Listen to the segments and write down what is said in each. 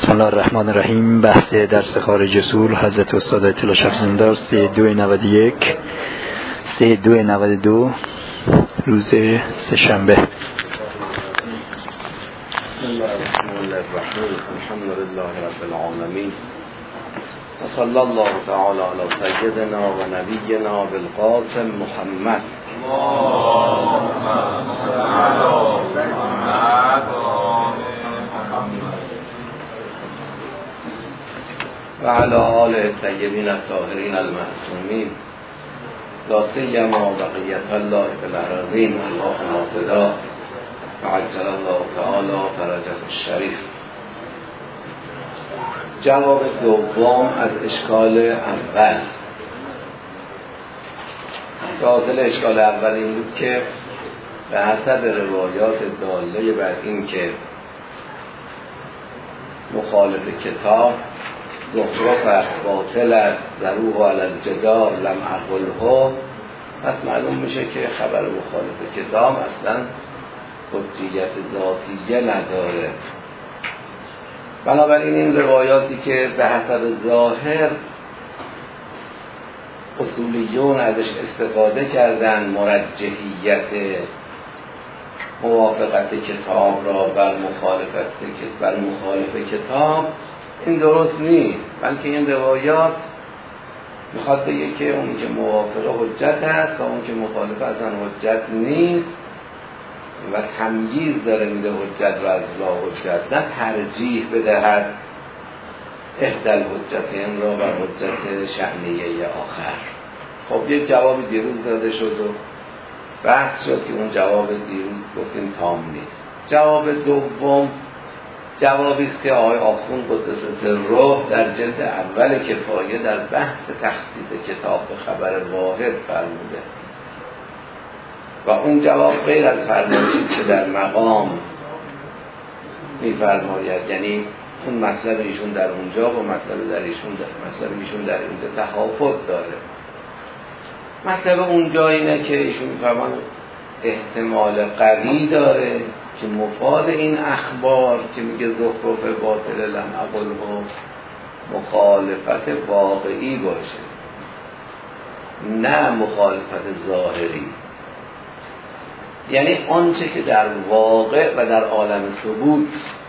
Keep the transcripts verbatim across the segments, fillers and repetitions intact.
بسم الله الرحمن الرحیم. بحث درس خارج اصول حضرت استاد آیت الله شب زندار سه دو نود و یک سه دو نود و دو روز سه شنبه. بسم الله الرحمن الرحیم. الحمد لله رب العالمین و صلی الله تعالی علی سیدنا و نبینا بالقاسم محمد اللهم صل علی محمد و علی آل الطیبین الطاهرین المعصومین لا سیما بقیت الله فی الارضین اللهم فدا و عجل الله تعالی فرجه الشریف. جواب دوم از اشکال اول. حاصل اشکال اول این بود که به حسب روایات داله بر این که مخالف کتاب زخرف است، باطل است، ضروح علی الجدار لم اقله، پس معلوم میشه که خبر مخالف کتاب اصلا حجیت ذاتیه نداره. بنابراین این روایاتی که به حسب ظاهر اصولیون ازش استفاده کردن، مرجحیت موافقت کتاب را بر مخالفت بر مخالف کتاب، این درست نیست، بلکه این روایات میخواد بگه که اون که موافق حجت است و اون که مخالف از آن حجت نیست و تمییز داره میده حجت را از لا حجت، نه ترجیح بدهد احدال حجتین را بر حجت شأنیه آخر. خب یک جواب دیروز داده شد و بحث شد که اون جواب دیروز گفتیم تام نیست. جواب دوم جوابی است که آقای آخوند قدس سره در جلد اول کفایه در بحث تخصیص کتاب به خبر واحد فرموده و اون جواب غیر از فرمایشی که در مقام می‌فرماید، یعنی اون مطلب ایشون در اونجا و مطلب در ایشون در مطلب ایشون در اینجا تفاوت داره. مطلب اونجا اینه که ایشون می‌فرمان احتمال قوی داره که مفاد این اخبار که میگه زخرف باطل لم اقله مخالفت واقعی باشه، نه مخالفت ظاهری. یعنی آنچه که در واقع و در عالم ثبوت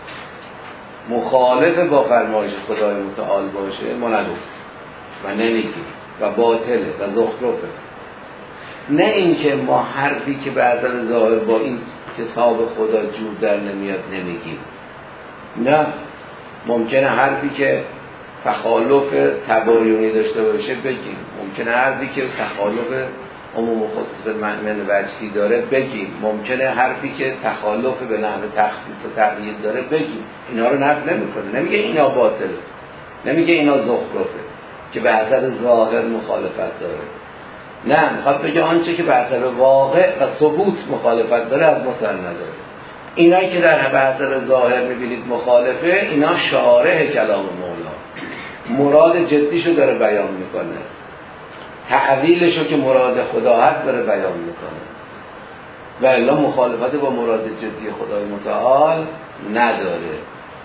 مخالف با فرمایش خدای متعال باشه ما نگفتیم و نمیگیم و باطله و زخرفه. نه اینکه ما حرفی که به نظر ظاهر با این کتاب خدا جور در نمیاد نمیگیم، نه، ممکنه حرفی که تخالف تباینی داشته باشه بگیم، ممکنه حرفی که تخالف عموم و خصوص من وجهی داره بگیم، ممکنه حرفی که تخالف به نحو تخصیص و تقیید داره بگیم. اینا رو نقل نمیکنه، نمیگه اینا باطله، نمیگه اینا زخرفه که به حسب ظاهر مخالفت داره، نه، میخواد بگه آنچه که به حسب واقع و ثبوت مخالفت داره از ما سر نداره. اینایی که در به حسب ظاهر میبینید مخالفه، اینا شارح کلام مولا، مراد جدیشو داره بیان میکنه، تعویلشو که مراد خدا هست داره بیان میکنه، و الا مخالفت با مراد جدی خدای متعال نداره.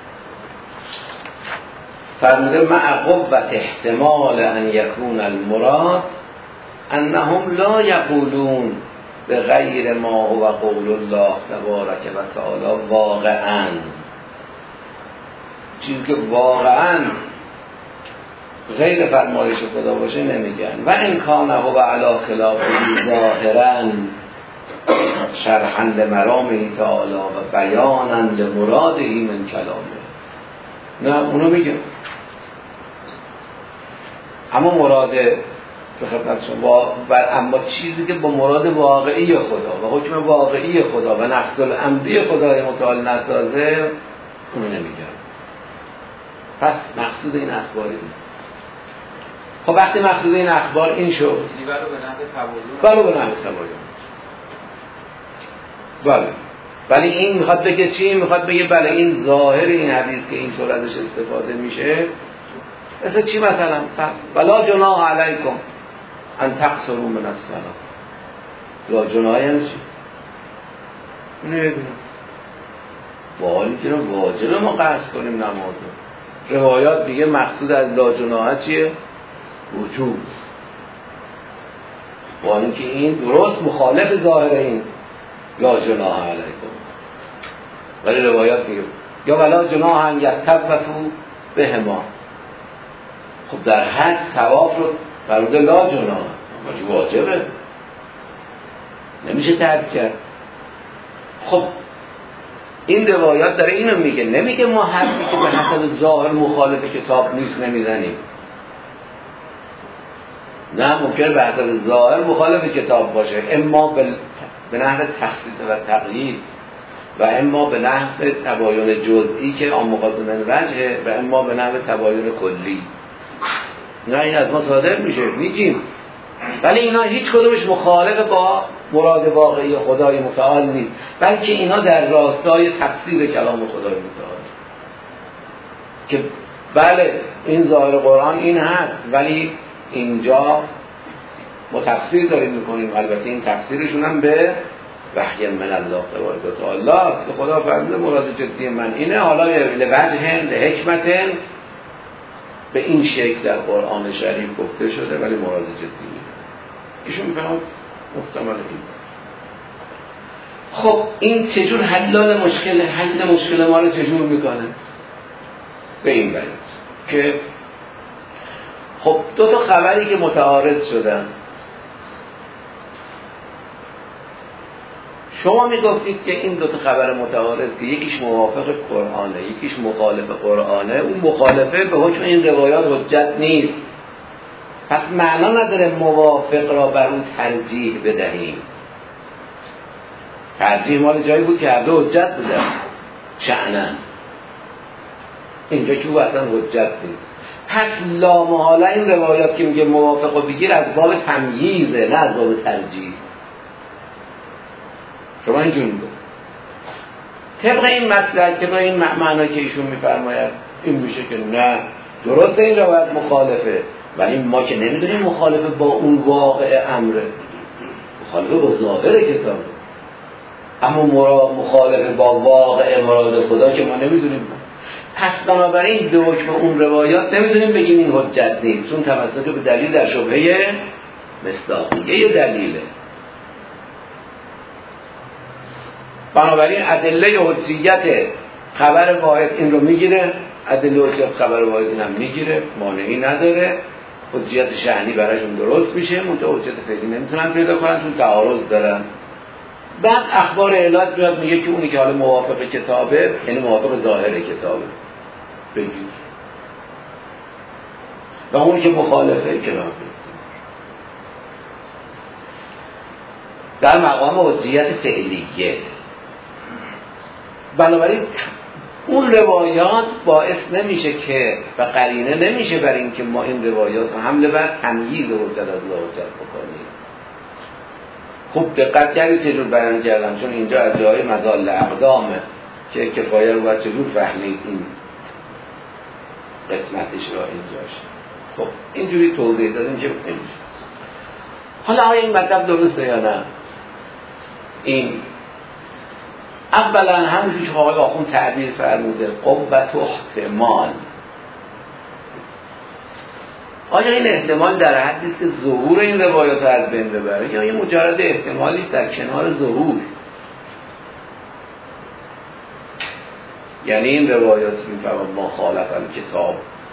فرموده مع قوت احتمال ان یکون المراد انهم لا یقولون به غیر ما هو قول الله تبارک و تعالی واقعا، چیزی که واقعا غیر فرمایش خدا باشه نمیگن. و این کان هو علی خلاف ظاهرا شرحا لمرامه تعالی و بیانا لمراده من کلامه، نه اونو میگن، اما مراد به خدمت شما بر اما چیزی که با مراد واقعی خدا و حکم واقعی خدا و نفس الامری خدای متعال نسازه اونو نمیگن. پس مقصود این اخباری نیست. خب وقتی مقصود این اخبار این شد ولو به نحو تباین، بله، ولی این میخواد بگه چی؟ میخواد بگه بله این ظاهر این حدیث که اینطور ازش استفاده میشه مثل چی؟ مثلا ولا جناح علیکم ان تقصروا من الصلاة، لا جناح یعنی چی؟ اینو ببینیم، با حالی که واجب ما قصد کنیم نماز، روایات دیگه مقصود از لا جناح چیه؟ وجوب. با اینکه این درست مخالف ظاهر این لا جناح علیکم، ولی روایات میگه یا ولا جناح ان یطوفوا بهما. خب در حج طواف رو فرمود لا جناح، ولی واجبه، نمیشه ترک کرد. خب این روایات داره اینو میگه، نمیگه ما حرفی که به حسب ظاهر مخالف کتاب نیست نمیزنیم. نه، ممکنه به حسب ظاهر مخالف کتاب باشه، اما به نحو تخصیص و تقیید و اما به نحو تباین جزئی که آن مقابل من وجهه و اما به نحو تباین کلی. نه این از ما صادر میشه میگیم، ولی اینا هیچ کدومش مخالف با مراد واقعی خدای متعال نیست، بلکه اینا در راستای تفسیر کلام خدای متعال که بله این ظاهر قرآن این هست، ولی اینجا ما تفسیر داریم میکنیم. البته این تفسیرشون هم به وحی من الله تبارک و تعالی که خدا فرموده مراد جدی من اینه، حالا لوجه لحکمت به این شکل در قرآن شریف گفته شده ولی مراد جدی نیست. ایشون میفهمد محتمل این. خب این چجور حلال مشکل حل مشکل ما رو چجور میکنه؟ به این بیان که خب دو تا خبری که متعارض شدن، شما میگفتید که این دو تا خبر متعارض که یکیش موافق قرآنه یکیش مخالف قرآنه، اون مخالفه به حکم این روایات حجت نیست، پس معنا نداره موافق را بر اون ترجیح بدهیم. ترجیح مال جایی بود که هر دو حجت بودن شأنن، اینجا که او اصلا حجت نیست. پس لامحاله این روایات که میگه موافق و بگیر از باب تمییزه، نه از باب ترجیح. شما اینجور میگه طبق این مسئله که با این معنی که ایشون میفرماید این میشه که نه درسته این روایت مخالفه، ولی ما که نمیدونیم مخالفه با اون واقع امره، مخالفه با ظاهر کتابه، اما مراد مخالفه با واقع مراد خدا که ما نمیدونیم. پس بنابراین به حکم اون روایات نمیدونیم بگیم این حجت نیست، چون توسط به دلیل در شبهه مصداقیه دلیله. بنابراین ادله حجیت خبر واحد این رو میگیره، ادله حجیت خبر واحد این هم میگیره، مانعی نداره، حجیت شأنی براشون درست میشه، منتها حجیت فعلی نمیتونن پیدا کنن چون تعارض دارن. بعد اخبار علت میاد میگه که اونی که حالا موافق کتابه یعنی موافق ظاهر کتابه بگیر، و اونی که مخالفه کنار بگیر. در مقام حجیت فعلیه. بنابراین اون روایات باعث نمیشه که و قرینه نمیشه برای اینکه ما این روایات رو حمله بر تمییز حجت از لا حجت بکنیم. خوب دقت کردید چجور بیان کردم، چون اینجا از جای مدال اقدامه که کفایه رو باید چجور فهمید این قسمتش را اینجاش. خب اینجوری توضیح دادیم که نمیشه. حالا آیا این مطلب درسته یا نه؟ این اولا همونجور که آقای آخوند تعبیر فرموده قوت و احتمال، آیا این احتمال در حدی است که ظهور این روایات رو از بین ببره یا این مجرد احتمالی است در کنار ظهور؟ یعنی این روایاتی میفرماد ما خالف الکتاب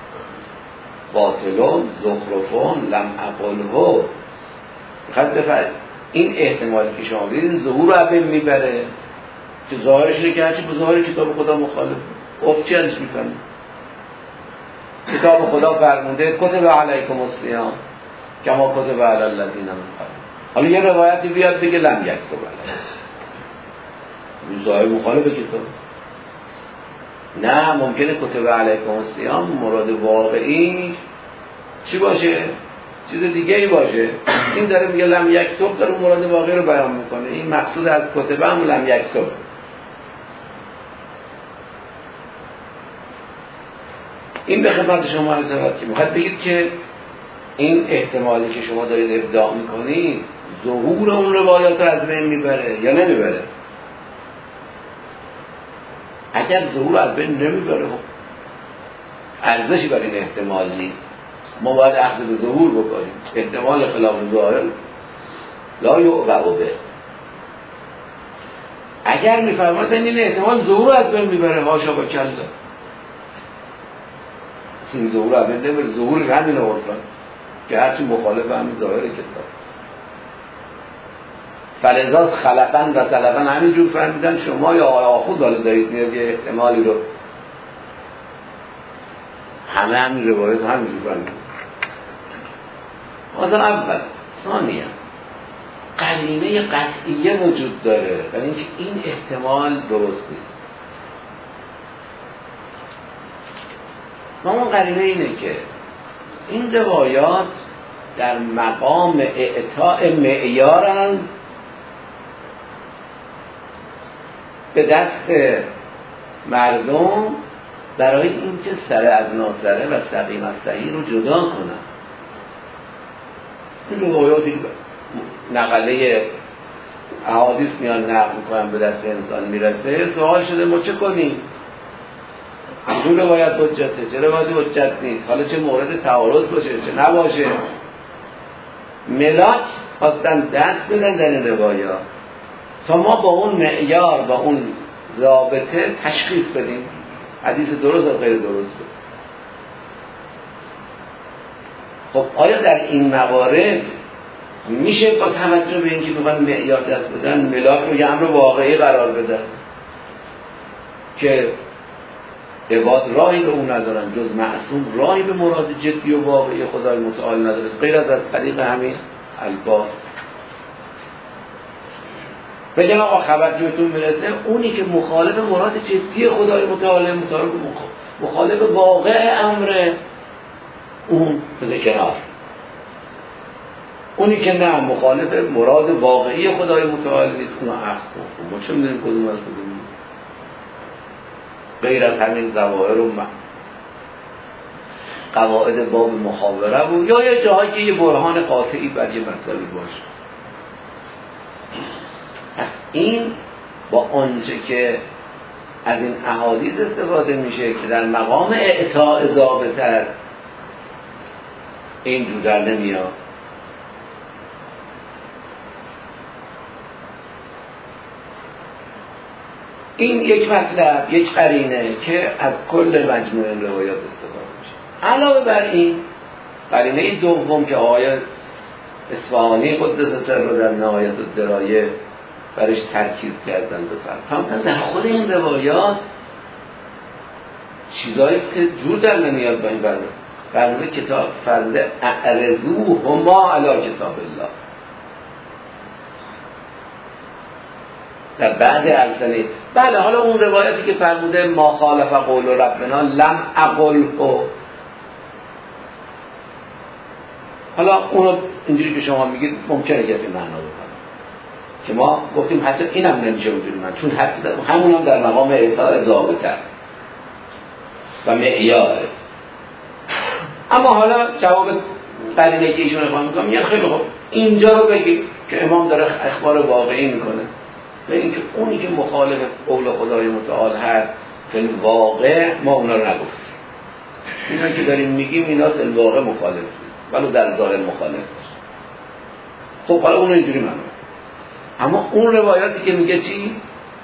باطلون زخرفون لم اقله، میخواد بفرد این احتمالی که شما بدید ظهور رو از بین میبره که ظاهرش اینه که هرچی به ظاهر کتاب خدا مخالف. افت چی ازش میفهمید؟ کتاب خدا فرموده کتب علیکم الصیام کما کتب علی الذین من قبلکم. حالا یه روایتی بیاد بگه لم یکتب علیکم، این ظاهر مخالف کتاب. نه، ممکنه کتب علیکم الصیام مراد واقعی چی باشه؟ چیز دیگه ای باشه. این داره میگه لم یکتب، داره مراد واقعی رو بیان میکنه. این مقصود از کتبه هم لم یکتب. این به خدمت شما عرض شود که میخواد بگید که این احتمالی که شما دارید ابداع میکنید ظهور اون روایات رو از بین میبره یا نمیبره؟ اگر ظهور از بین نمیبره ارزشی برای این احتمال نیست. ما باید اخذ به ظهور بکنیم. احتمال خلاف ظاهر لا یعوق به. اگر میفرمایید این احتمال ظهور از بین میبره، هاشا با کلا، این ظهور از بین نمیبره، ظهور همین عرفان که هرچی مخالف همین ظاهر کتاب. فلذا خلقن و سلفن همینجور فهمیدن. شما یا آقای آخوند حالا دارید میاد یه احتمالی رو، همه همین روایت همینجور فهمیدن. مثلا اول ثانیه قرینه قطعیه وجود داره برای اینکه این احتمال درست نیست. و اون قرینه اینه که این روایات در مقام اعطاء معیارن به دست مردم برای اینکه سره از ناسره و سقیم از صحیح رو جدا کنن. این روایاتی نقله احادیث میان نقل میکنن به دست انسان میرسه، سوال شده ما چه کنیم؟ این روایت حجته، چه روایتی حجت نیست؟ حالا چه مورد تعارض باشه چه نباشه؟ ملاک خواستن دست بدن در این روایات تا ما با اون معیار با اون ضابطه تشخیص بدیم حدیث درست و غیر درسته. خب آیا در این موارد میشه با توجه به اینکه میخوان معیار دست بدن ملاک رو یه امر واقعی قرار بدن که عباد راهی به اون ندارن جز معصوم راهی به مراد جدی و واقعی خدای متعال نداره غیر از از طریق همین الفاظ؟ بگن آقا خبر جوتون میرسه اونی که مخالف مراد جدی خدای متعال مخالف واقع امر اون بذار کنار، اونی که نه مخالف مراد واقعی خدای متعال نیست اونو عقل کن. ما چه میدونیم کدوم از کدوم غیر از همین ظواهر و قواعد باب محاوره بود یا یه جایی که یه برهان قاطعی بر یه مطلبی باشه. پس این با آنچه که از این احادیث استفاده میشه که در مقام اعطاء ضابطه است این جو در نمیاد. این یک مطلب، یک قرینه که از کل مجموعه روایات استفاده میشه. علاوه بر این قرینه دوم که آقای اصفهانی قدس سر رو در نهایت الدرایه برش ترکیز کردن بفرد در خود این روایات چیزایی که جور در نمیاد با این برده فرموده کتاب فرموده اعرضو هما علی کتاب الله. در بعد السنه بله حالا اون روایتی که فرموده ما خالف قول ربنا لم اقله، حالا اونو اینجوری که شما میگید ممکنه کسی معنا بکنه که ما گفتیم حتی اینم نمیشه اونجوری من چون حتی همون هم در مقام اعطاء ضابطه و معیاره. اما حالا جواب قرینه که ایشون افهام میکنم یه خیلی خوب اینجا رو بگیم که امام داره اخبار واقعی میکنه به اینکه اونی که مخالف قول خدای متعال هست فی واقع ما اونا رو نگفتیم، اینا که داریم میگیم اینا فی واقع مخالف ولو در ظاهر مخالف. خب حالا اونو اینجوری منو اما اون روایاتی که میگه چی؟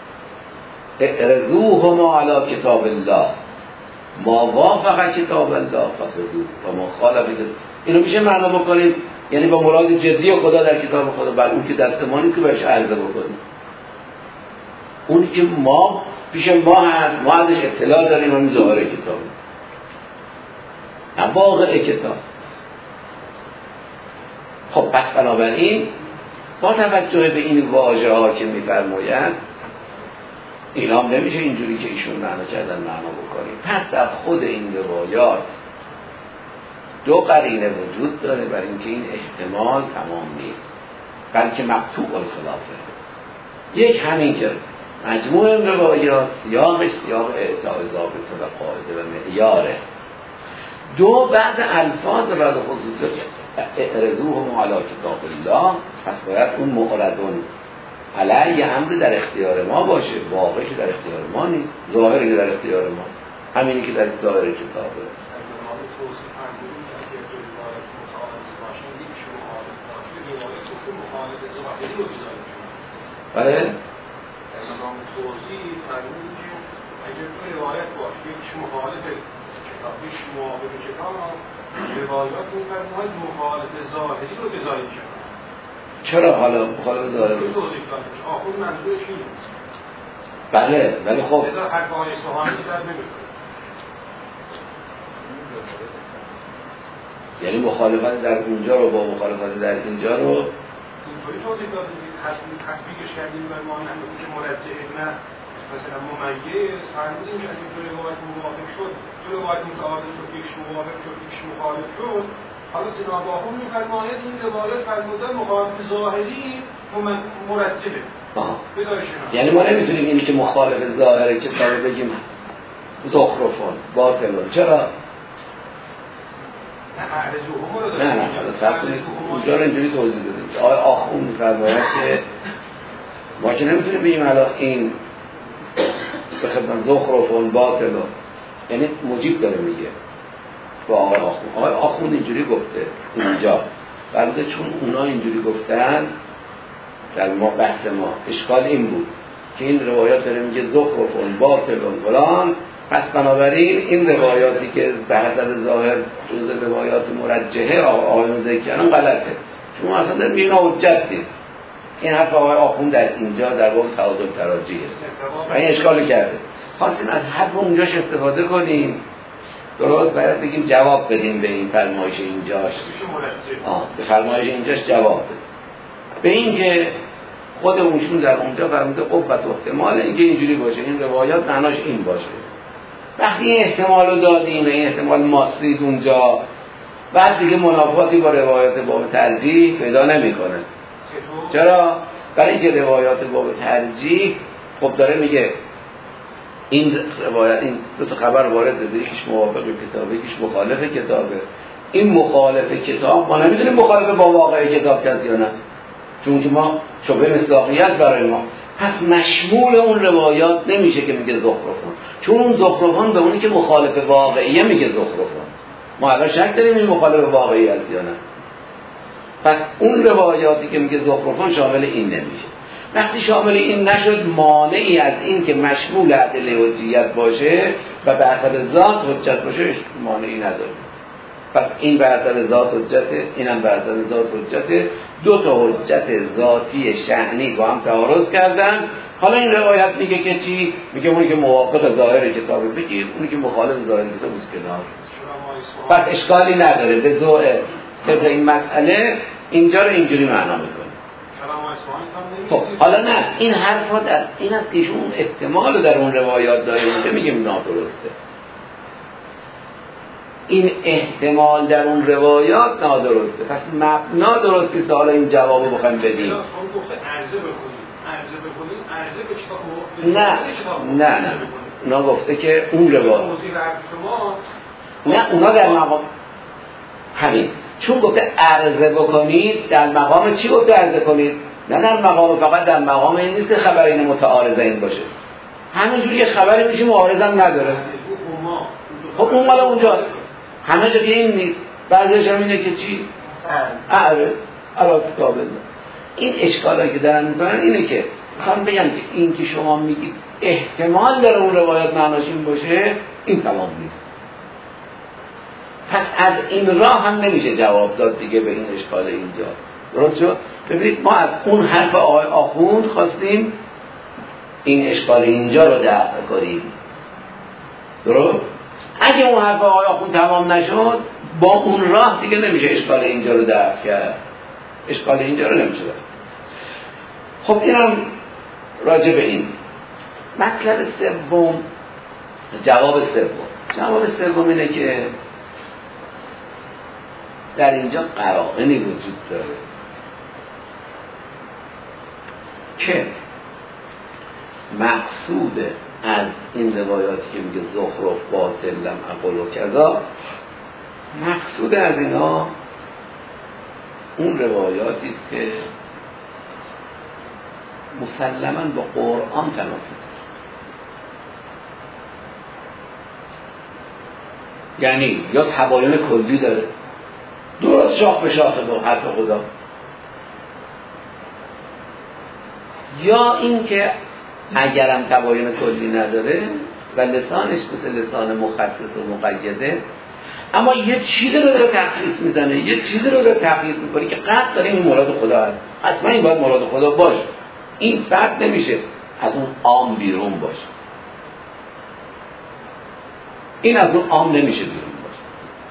اعرضوهما علی کتاب الله ما وافق کتاب الله فخذوه و ما خالف، اینو میشه معنا بکنید یعنی با مراد جدی خدا در کتاب خدا بر اون که دست ما نیست که بهش عرضه بکنیم، اونی که ما پیش ما هست ما ازش اطلاع داریم همین ظاهر کتاب نه واقع کتاب. خب پس بنابراین با توجه به این واژه ها که میفرماید اینا هم نمیشه اینجوری که ایشون معنا کردن معنا بکنیم. پس در خود این روایات دو قرینه وجود داره برای اینکه این احتمال تمام نیست بلکه مقطوع الخلافه. یک همین که مجموع این روایات سیاقش سیاق اعطاء ضابطه و قاعده و معیاره. دو بعد الفاظ رد خصوصیت اعرضوهم علی کتاب الله پس باید اون معرضون علیه امر در اختیار ما باشه، واقعی در اختیار ما نیست، ظاهری در اختیار ما. همینی که در ظاهر کتابه. بله؟ امام توضیح فرمودن که اگر تو روایت باشه یکیش مخالف کتاب یکیش موافق کتاب روایات می‌فرماید مخالف ظاهری رو بذارید کنار. چرا حالا مخالف ظاهری رو؟ توضیح دادم که آخر منظورش اینه. بله ولی خب بذار حرف آقای اصفهانی سر نمی‌کنه. یعنی مخالفت در اونجا رو با مخالفت در اینجا رو اینطوری توضیح دادم که حتمی تطبیقش کردیم بر ما نمیدونم که مرجع نه مثلا ممیز فرمودیم که اگه تو روایت موافق شد تو روایت متعارض شد یکش موافق شد یکش مخالف شد حالا جناب آقا می‌فرماید این روایت فرمودن مخالف ظاهری مرجعه بذارش کنار. یعنی ما نمیتونیم اینی که مخالف ظاهر کتاب بگیم زخرفون باطلون. چرا؟ نه نه نه اونجا رو اینجوری توضیح بدیم. آقای آخون می‌فرماید که ما که نمیتونیم بگیم الان این به خدمت زخرفون باطلون، یعنی مجیب داره میگه با آقای آخون. آقای آخون اینجوری گفته اینجا برده چون اونا اینجوری گفتن در ما بحث ما اشکال این بود که این روایات داره میگه زخرفون باطلون فلان، پس بنابراین این روایاتی که به حسب ظاهر جزء روایات مرجحه آقایون ذکر کردن غلطه، چون اصلا در میگه حجت نیست. این حرف آقای آخون در اینجا در واقع تعادل تراجیه و این اشکال کرده. خواستیم از حرف اونجاش استفاده کنیم درست باید بگیم جواب بدیم به این فرمایش اینجاش. آه به فرمایش اینجاش جواب بدیم به این که خود اونشون در اونجا فرموده قوت و احتمال اینکه اینجوری باشه این روایات معناش این باشه. وقتی این احتمال رو دادیم این احتمال ماسرید اونجا بعد دیگه منافاتی با روایات باب ترجیح پیدا نمیکنه. چرا؟ برای اینکه روایات باب ترجیح خب داره میگه این روایت این دو تا خبر وارد شده یکیش موافق کتابه یکیش مخالف کتابه. این مخالف کتاب ما نمیدونیم مخالف با واقع کتاب کسی یا نه، چون که ما شبه مصداقیت برای ما پس مشمول اون روایات نمیشه که میگه زخرفون، چون اون زخرفون به اونی که مخالف واقعیه میگه زخرفون. ما الان شک داریم این مخالف واقعی است یا نه. پس اون روایاتی که میگه زخرفون شامل این نمیشه. وقتی شامل این نشد مانعی از این که مشمول ادله حجیت باشه و به حسب ذات حجت باشه مانعی نداره. پس این به حسب ذات حجته، اینم به حسب ذات حجته. دو تا حجت ذاتی شأنی با هم تعارض کردن. حالا این روایت میگه که چی؟ میگه اونی که موافق ظاهر کتابه بگیر، اونی که مخالف ظاهر کتابه بس کنار. پس اشکالی نداره به ذوق طبق این مسئله اینجا رو اینجوری معنا میکنه. خب حالا نه این حرفا در این است که ایشون احتمال در اون روایات داره که میگیم نادرسته. این احتمال در اون روایات نادرسته، پس مبنا درست نیست. حالا این جوابو بخوایم بدیم نه نه نه اونا گفته که اون روایات نه اونا در مقام همین چون گفته عرضه بکنید در مقام چی گفته عرضه کنید؟ نه در مقام فقط در مقام این نیست که خبر این متعارضه این باشه، همینجوری یه خبری میشه معارضه هم نداره. خب اون مال اونجاست همه جا که این نیست. بعضیش هم اینه که چی؟ اعرض علا کتاب الله. این اشکالایی که دارن میکنن اینه که میخوام بگم که این که شما میگید احتمال داره اون روایت معناش این باشه این تمام نیست. پس از این راه هم نمیشه جواب داد دیگه به این اشکال اینجا. درست شد؟ ببینید ما از اون حرف آقای آخوند خواستیم این اشکال اینجا رو دفع کنیم. درست؟ اگه اون حرف آقای آخوند تمام نشد با اون راه دیگه نمیشه اشکال اینجا رو دفع کرد. اشکال اینجا رو نمیشه دفع. خب اینم راجع به این مطلب سوم. جواب سوم جواب سوم اینه که در اینجا قرائنی وجود داره که مقصود از این روایاتی که میگه زخرف باطل لم اقل و کذا، مقصود از اینا اون روایاتی است که مسلماً با قرآن تنافی داره. یعنی یا تباین کلی داره درست شاخ به شاخ با حرف خدا، یا اینکه اگرم تباین کلی نداره و لسانش مثل لسان مخصص و مقیده، اما یه چیزی رو داره تخصیص میزنه، یه چیزی رو داره تقیید میکنه که قطع داره این مراد خدا هست، حتما این باید مراد خدا باشه. این فرد نمیشه از اون عام بیرون باشه، این از اون عام نمیشه بیرون باشه.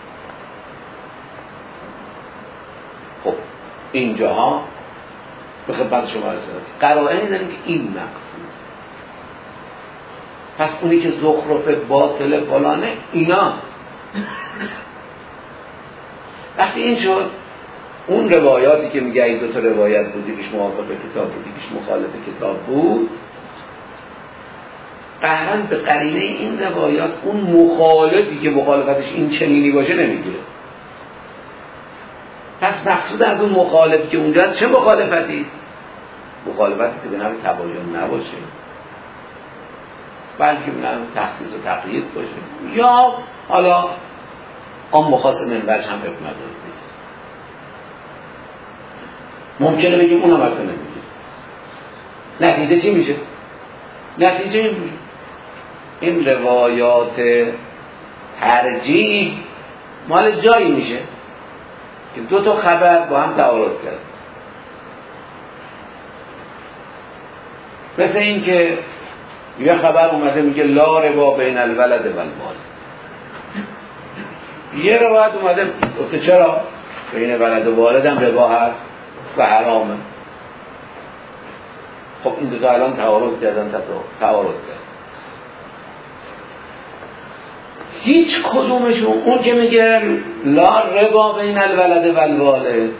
خب اینجاها به خدمت شما رسید قرائنی داریم که این مقصود. پس اونی که زخرف باطل فلانه اینا وقتی این شد، اون روایاتی که میگه این دو تا روایت بود، یکیش موافق کتاب بود یکیش مخالف کتاب بود، قهرن به قرینه این روایات اون مخالفی که مخالفتش این چنینی باشه نمیگیره. پس مقصود از اون مخالفی که اونجا چه مخالفتی؟ مخالفتی که به نوع تباین نباشه، بلکه به نوع تخصیص و تقیید باشه، یا حالا آن مخاطب منبرش هم حکم نداره. ممکنه بگیم اونم حتی نمیگه. نتیجه چی میشه؟ نتیجه این میشه این روایات ترجیح مال جایی میشه که دو تا خبر با هم تعارض کرد. مثل این که یه خبر اومده میگه لا ربا بین الولد و المال، یه روایت اومده گفته چرا بین ولد و والد هم ربا هست و حرامه. خب این دو تا الان تعارض کردن، تعارض کردن. هیچ کدومشون، اون که میگه لا ربا بین الولد و الوالد،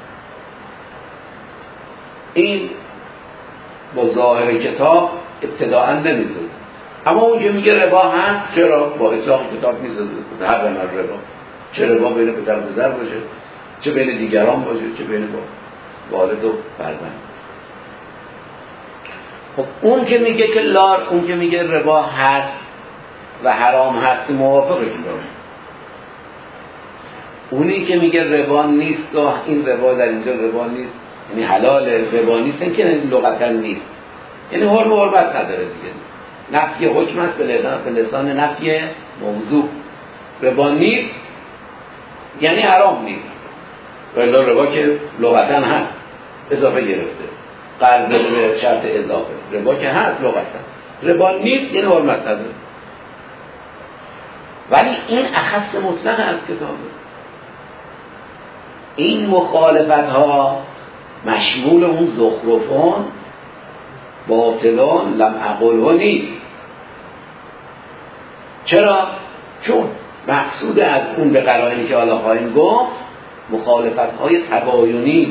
این با ظاهر کتاب ابتداءً نمیزده، اما اون که میگه ربا هست چرا؟ با اطلاق کتاب میزده. هر بنا ربا، چه ربا بین پدر و پسر باشه، چه بین دیگران باشه، چه بین با والد و فرزند. خب اون که میگه که لار، اون که میگه ربا هست و حرام هست موافقه که داره. اونی که میگه ربا نیست و این ربا در اینجا ربا نیست یعنی حلال، ربا نیست این که لغتا نیست یعنی حرم و حرمت نداره دیگه. نفی حکم است به لسان نفی موضوع. ربا نیست یعنی حرام نیست، ولی ربا که لغتا هست اضافه گرفته، قرض به شرط اضافه، ربا که هست لغتا، ربا نیست یعنی حرمت نداره. ولی این اخص مطلق از کتابه. این مخالفت ها مشمول اون زخرفان باطلان لم اقلها نیست. چرا؟ چون مقصود از اون به قرائنی که حالا خواهیم گفت مخالفت های تباینی،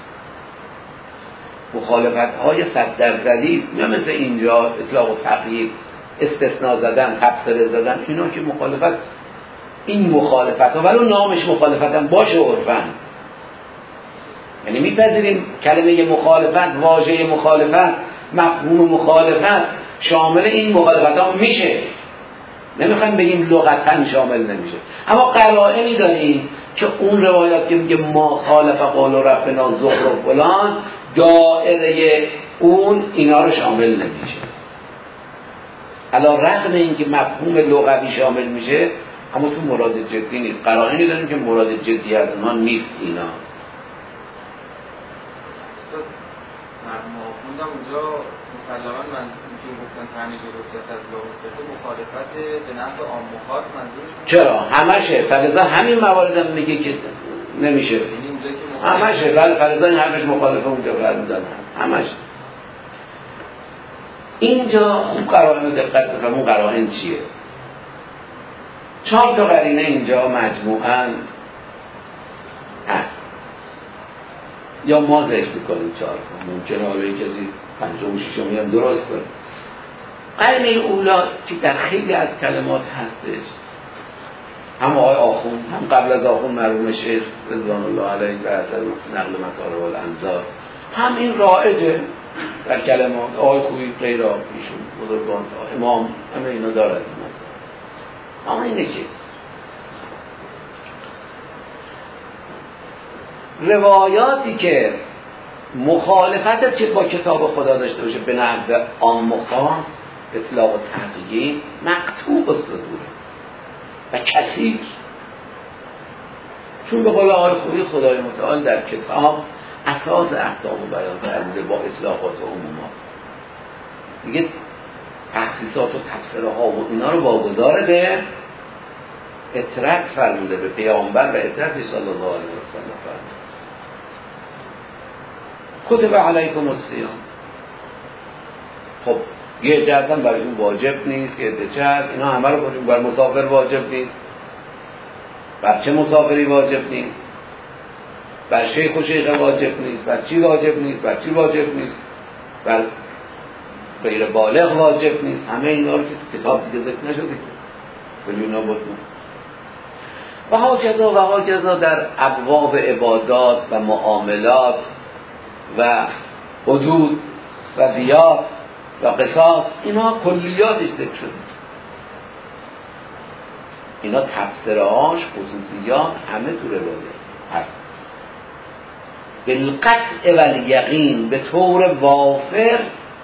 مخالفت های صد درصدی، نه مثل اینجا اطلاق و تقیید، استثناء زدن، تفسیر زدن، اینا که مخالفت، این مخالفت ها ولو نامش مخالفت هم باشه عرفاً، یعنی میپذیریم کلمه مخالفت، واژه مخالفت، مفهوم مخالفت شامل این مخالفت ها میشه، نمیخوایم بگیم لغتا شامل نمیشه. اما قرائنی داریم که اون روایات که میگه ما خالف قول و ربنا زخر و فلان، دائره اون اینا رو شامل نمیشه. علی رغم اینکه مفهوم لغوی شامل میشه اما تو مراد جدی نیست. قرائنی داریم که مراد جدی از اونها نیست. اینا ما خوندم اونجا مسلماً من که گفتن تمیز و رخصت از لغت مخالفت به نفع عام مخاط منظورش چرا؟ همشه. فلذا همین موارد هم میگه که نمیشه. همشه. بله فلذا این حرفش مخالفه اونجا قرار میدن. همشه. اینجا خوب قرائن دقت بفرمون. قرائن چیه؟ چهار تا قرینه اینجا مجموعاً هست. یا ما ذکر میکنیم چهار تا، ممکنه حالا یک کسی پنجم و ششمی هم درست کنه. قرینه اولا که در خیلی از کلمات هستش، هم آقای آخوند هم قبل از آخوند مرحوم شیخ رضوان الله علیه و اثر نقل مصارف الانظار، هم این رایجه در کلمات. آقای خویی غیره ایشون بزرگان امام همه اینا دارد. اما اینه که روایاتی که مخالفت چه با کتاب خدا داشته باشه به نحو عام و خاص، اطلاق و تقیید، مقطوع الصدور و کثیر. چون به قول آقای خویی خدای متعال در کتاب اساس احکام و بیان کرده با اطلاقات و عمومات، دیگه تخصیصات و تفسیرها و اینا رو واگذار به اطرت فرموده، به پیامبر و اطرت صلی الله علیه و سلم فرموده. کتب علیکم الصیام، خب یه جهتن برای اون واجب نیست، یه چه هست اینا همه رو کنیم. بر مسافر واجب نیست، بر چه مسافری واجب نیست، بر شیخ و شیخ واجب نیست، بر چی واجب نیست، بر چی واجب نیست، بر غیر بالغ واجب نیست. همه اینا رو که تو کتاب دیگه ذکر نشده ولی اینا بود. و ها کذا و ها کذا در ابواب عبادات و معاملات و حدود و دیات و قصاص، اینا کلیاتش ذکر شده. اینا تفسیرهاش، خصوصیات همه تو روایت هست. بالقطع و الیقین، به طور وافر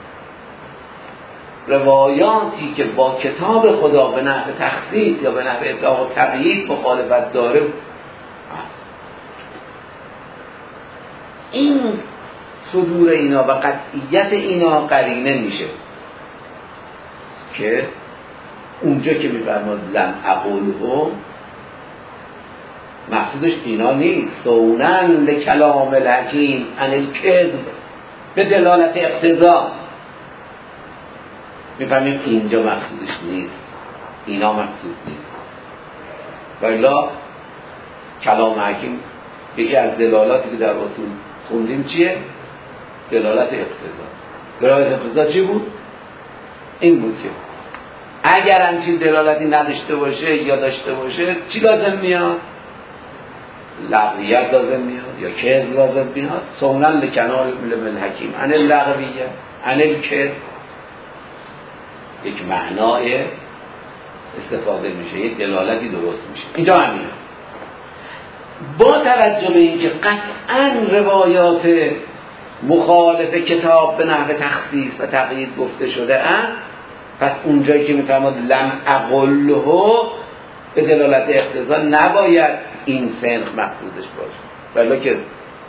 روایاتی که با کتاب خدا به نحو تخصیص یا به نحو اطلاق و تقیید مخالفت داره هست. این صدور اینا و قطعیت اینا قرینه میشه که اونجا که میفرماد لم اقوله، مقصودش اینا نیست. سونن لکلام الحکیم عن الکذب، به دلالت اقتضا میفهمیم اینجا مقصودش نیست، اینا مقصود نیست. والا کلام حکیم یکی از دلالاتی که در اصول خوندیم چیه؟ دلالت اقتضا. دلالت اقتضا چی بود؟ این بود که اگر همچین دلالتی نداشته باشه یا داشته باشه چی لازم میاد؟ لغویت لازم میاد یا کذب لازم میاد. سونن لکنال الحکیم عن اللغویه عن الکذب، یک معنای استفاده میشه، یک دلالتی درست میشه. اینجا همینه. با توجه به اینکه قطعا روایات مخالف کتاب به نحو تخصیص و تقیید گفته شده است، پس اونجایی که میفرماد لم اقله به دلالت اقتضا نباید این سنخ مقصودش باشه. ولی که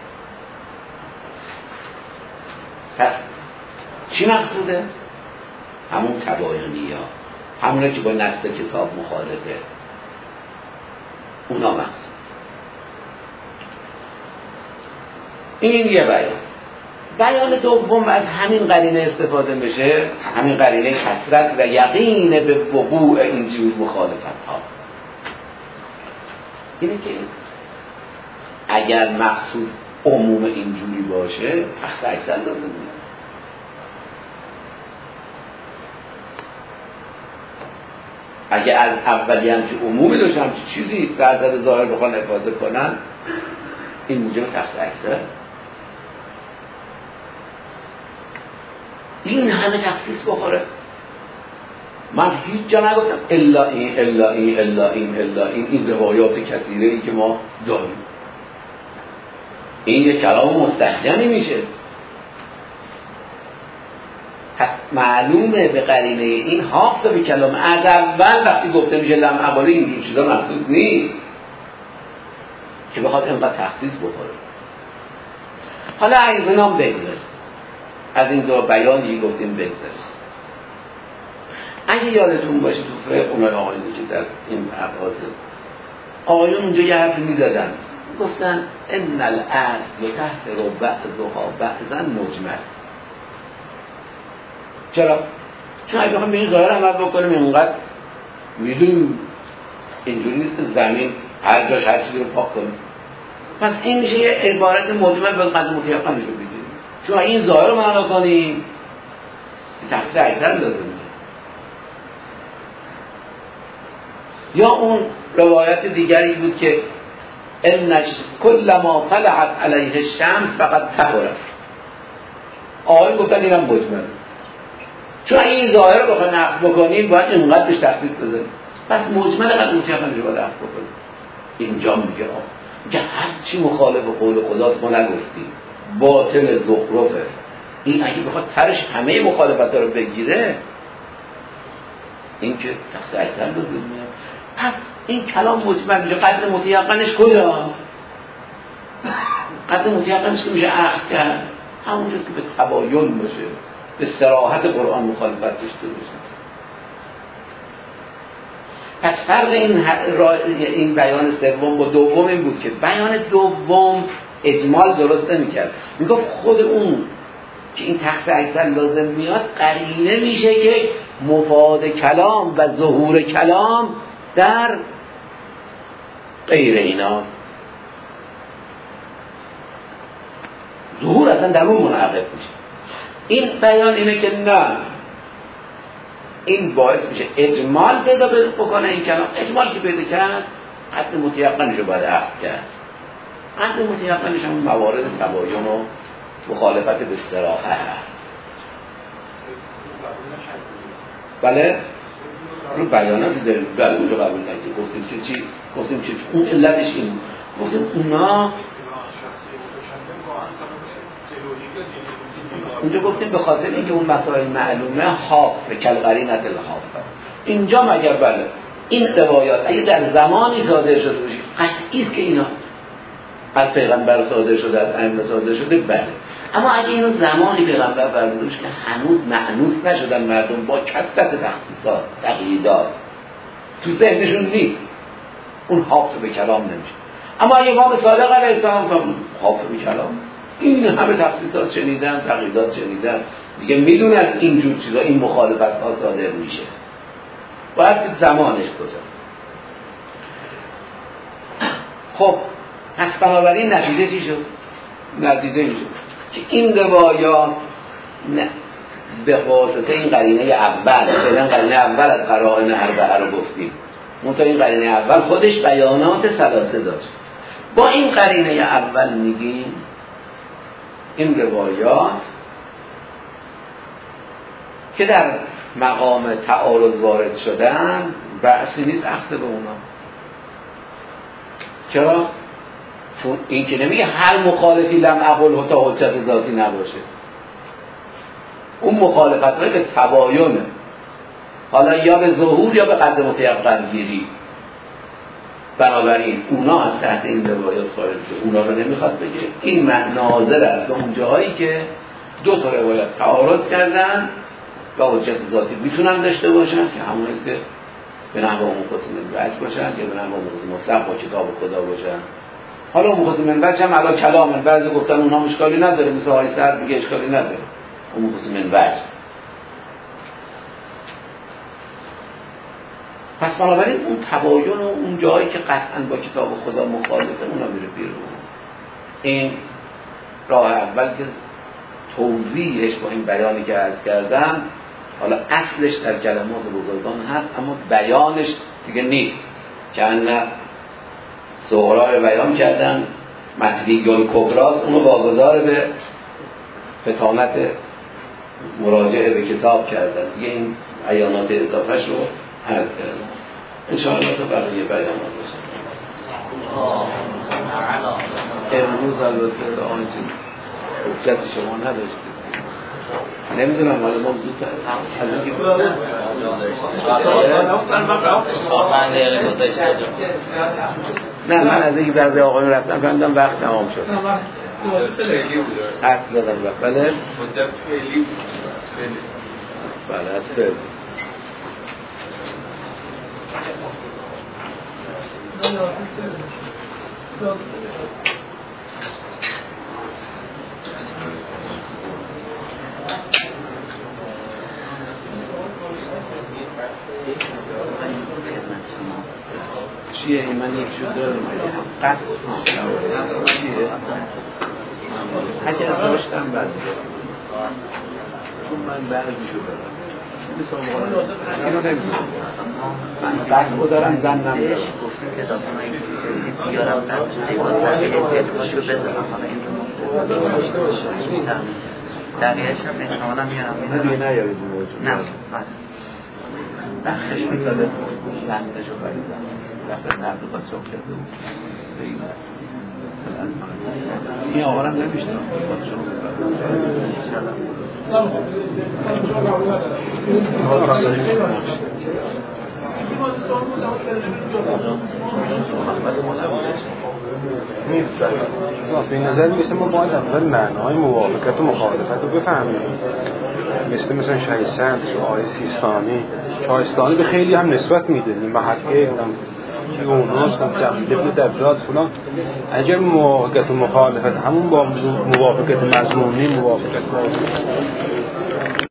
پس چی مقصوده؟ همون تباینی ها، همونه که با نص کتاب مخالفه، اونا مقصود. این یه بیان. بیان دوم از همین قرینه استفاده بشه، همین قرینه کثرت و یقین به وقوع اینجور مخالفت ها، اینه که اگر مقصود عموم اینجوری باشه پس اکثر لازم میاد. اگه از اولی هم که عمومی داشت هم که چیزی در حد ظاهر بخوان افاده کنن، این موجب تخصیص اکثر. این همه تخصیص بخوره. من هیچ جا نگفتم الا این الا این الا این الا این این روایات کثیره ای که ما داریم. این یک کلام مستحجنی میشه. پس معلومه به قرینه این حافظ به کلام از اول وقتی گفته میشه لم اقاله این چیزا مقصود نیست که بخواد اینقدر تخصیص بخوره. حالا از اینا بگذاریم، از این دو بیانی گفتیم بگذاریم. اگه یادتون باشه تو فقه اونای آقایونی که در این ابحاث آقایون اونجا یه حرفی میزدن، گفتن ان الاصل تحت رو بعضها بعضا مجمل. چرا؟ چون اگه بخوایم به این ظاهر عمل بکنیم اینقدر میدونیم اینجوری نیست زمین هر جاش هر چیزی رو پاک کنیم، پس این میشه یه عبارت مجمل به قدر متیقن رو بگیریم. چون این ظاهر رو معنا کنیم تخصیص اکثر لازم. یا اون روایت دیگری بود که انش کل ما طلعت علیه الشمس فقط طهرت. آقایون گفتن اینم مجمل، چون این ظاهر رو بخوایم نقض بکنیم باید اینقدر بهش تخصیص بزنیم، پس مجمل قدر متیقن رو باید نقض بکنیم. اینجا میگه که هرچی مخالف قول خداست ما نگفتیم، باطل زخرفه. این اگه بخواد ترش همه مخالفت رو بگیره، این که تقصیر اکثر لازم میاد. پس این کلام مجمل میشه. قدر متیقنش کجا؟ قدر متیقنش که میشه اخذ کرد همونجاست که به تباین باشه، به صراحت قرآن مخالفت داشته باشه. پس فرق این, این بیان سوم با دوم این بود که بیان دوم اجمال درست نمی‌کرد، میگفت خود اون که این تخصیص اکثر لازم میاد قرینه میشه که مفاد کلام و ظهور کلام در غیر اینا، ظهور اصلا در اون منعقد میشه. این بیان اینه که نه، این باعث میشه اجمال پیدا بکنه این کلام. اجمال که پیدا کرد قطع متیقنش رو باید اخذ کرد. قطع متیقنش هم موارد تباین و مخالفت به استراحه. بله رو بیاناتی داریم، بله اونجا قبول نکنیم. گفتیم که چی؟ گفتیم که اون علتش این گفتیم اونا اونجا گفتیم به خاطر اینکه اون مسائل معلومه حافظ کالقرینة الحافظ. اینجا مگر بله این روایات اگه در زمانی صادر شده باشه قطعی است که اینا از پیغمبر صادر شده، از ائمه صادر شده، بله. اما اگه اینو زمانی پیغمبر فرموده باشه که هنوز مأنوس نشدن مردم با کثرت تخصیصات تقییدات تو ذهنشون نیست، اون حافظ به کلام نمیشه. اما اگه امام صادق علیه السلام فرمود حافظ به کلام، این همه تخصیصات شنیدن، تقییدات شنیدن، دیگه میدونن اینجور چیزا، این مخالفت ها صادر میشه، باید زمانش کجا. خب پس بنابراین نتیجه چی شد؟ نتیجه این شد که این روایات به واسطه این قرینه اول، فعلا قرینه اول از قرائن اربعه رو گفتیم، منتها این قرینه اول خودش بیانات ثلاثه داشت. با این قرینه اول میگیم این روایات که در مقام تعارض وارد شدن بحثی نیست اخذ به اونا. چرا؟ چون این که نمیگه هر مخالفی لم اقل تا حجت ذاتی نباشه، اون مخالفت های به تباینه، حالا یا به ظهور یا به قدر متیقن گیری. بنابراین اونا از تحت این روایات خارج شد، اونا رو نمیخواد بگه. این ناظر است به اون جاهایی که دو تا روایت تعارض کردن و حجت ذاتی میتونن داشته باشن که همون است که به نحو مقسم الوجه باشن یا به نحو مقسم مطلق با کتاب خدا باشن. حالا مقسم الوجه هم علا کلام، بعضی گفتن اونها اشکالی نداره، مثل های سر میگه اشکالی نداره اون مقسم الوجه. پس بنابراین اون تباین و اون جایی که قطعا با کتاب خدا مخالفه اونا میره بیرون. این راه اول که توضیحش با این بیانی که عرض کردم، حالا اصلش در کلمات بزرگان هست اما بیانش دیگه نیست، که نه صغرا رو بیان کردن، مطلق الکبراست، اونو واگذار به فطانت مراجعه به کتاب کردن، دیگه این بیانات اضافهش رو عرض کردن. انشاءالله تو بقیه بیانات بسن امروز البته آنچه حجت شما نداشتید، نمیدونم حالا ما زود از اینکه نه من از اینکه بعضی آقایون رفتن فهمیدم وقت تمام شد. حرف زدم وقت بله حجت فعلی بله از فعلی چیه این من یک شو دارم قطع چیه هرچی از داشتم بعد چون من بعضی شو دارم اینو نمیدونم من قطع رو دارم زن نمیدارم بیارم ادکاشو بذارم حالا این رو دقیقش هم احتمالا میارم نه دیگه نیارید نه بخشش مثلا زندشو بریدم رفتن نرد با چوک کرده بود این آقا هم نمیشتم نیست به نظر میسه ما باید اول معنای موافقت و مخالفت رو بفهمیم. مثل مثلا شایستان آقای سیستانی شایستانی به خیلی هم نسبت میده محقه یونس هم جمعیده بود در بلاد فلان. اگر موافقت و مخالفت همون با موافقت مضمونی موافقت